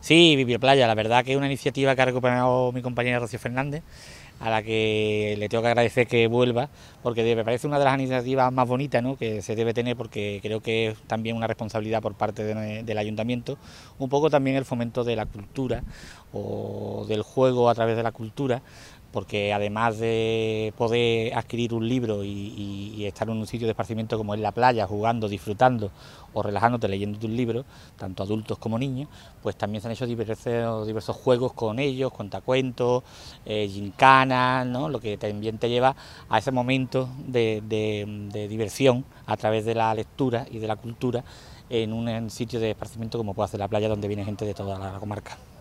Sí, Playa, la verdad que es una iniciativa que ha recuperado mi compañera Rocío Fernández, a la que le tengo que agradecer que vuelva, porque me parece una de las iniciativas más bonitas, ¿no?, que se debe tener, porque creo que es también una responsabilidad por parte del ayuntamiento, un poco también el fomento de la cultura o del juego a través de la cultura, porque además de poder adquirir un libro y estar en un sitio de esparcimiento como es la playa, jugando, disfrutando o relajándote leyendo un libro, tanto adultos como niños, pues también se han hecho diversos juegos con ellos, cuentacuentos, gincanas, ¿no?, lo que también te lleva a ese momento de diversión a través de la lectura y de la cultura en un sitio de esparcimiento como puede ser la playa, donde viene gente de toda la comarca.